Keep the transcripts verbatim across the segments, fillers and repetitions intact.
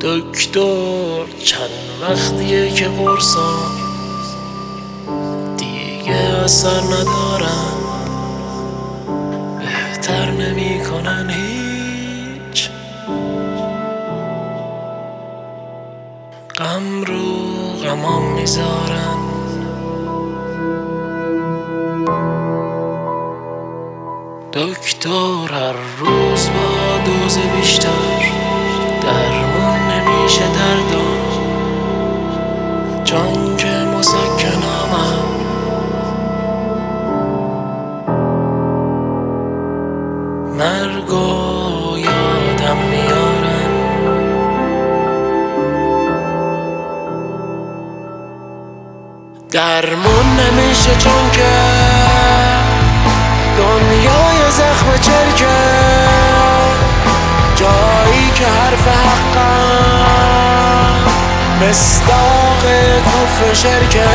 دکتر چند وقتیه که قرصام دیگه اثر ندارن، بهتر نمی کنن هیچ. غم رو غمام میذارن، دکتر هر روز با دوز بیشتر درمون نمیشه دردم، جان که مسکنمم مرگو یادم میارن. درمون نمیشه چون که دنیای زخم چرکه، جایی که حرف حقم مصداق کفر شرکه.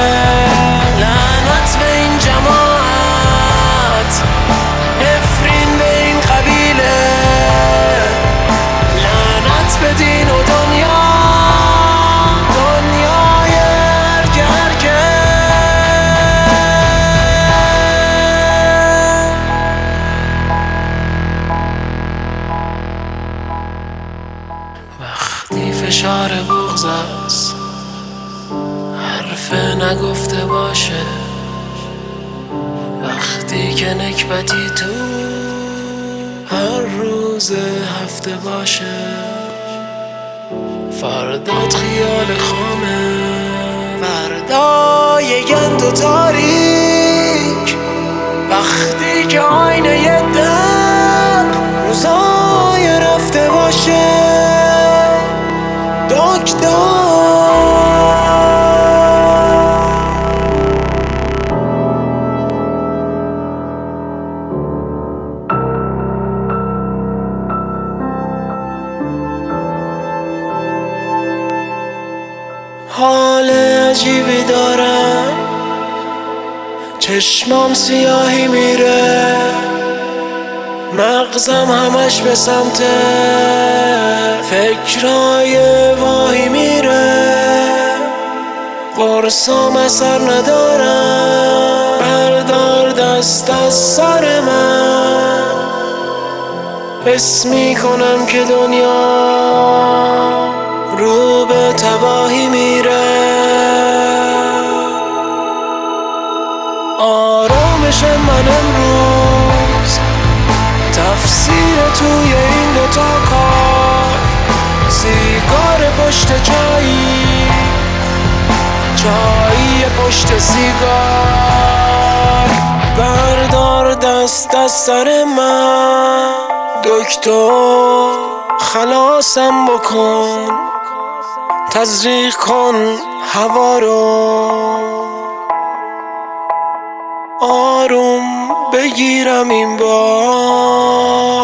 لعنت به این جماعت، نفرین به این قبیله، لعنت به دین و دنیا، دنیای هرکه هرکه. وقتی فشار بغض است حرف نگفته باشه، وقتی که نکبتی تو هر روز هفته باشه، فردات خیال خامه، فردا یه گند و تاریک، وقتی که آینه یه دق روزای رفته باشه. دکتر حال عجیبی دارم، چشمام سیاهی میره، مغزم همش به سمت فکرای واهی میره، قرصام اثر ندارم، بردار دست از سر من، حس میکنم که دنیا رو به تباهی میره. آرامش من امروز تفسیر توی این دوتا کار، سیگار پشت چایی، چایی پشت سیگار، بردار دست از سر من، دکتر خلاصم بکن، تزریق کن هوا رو، آروم بگیرم این بار.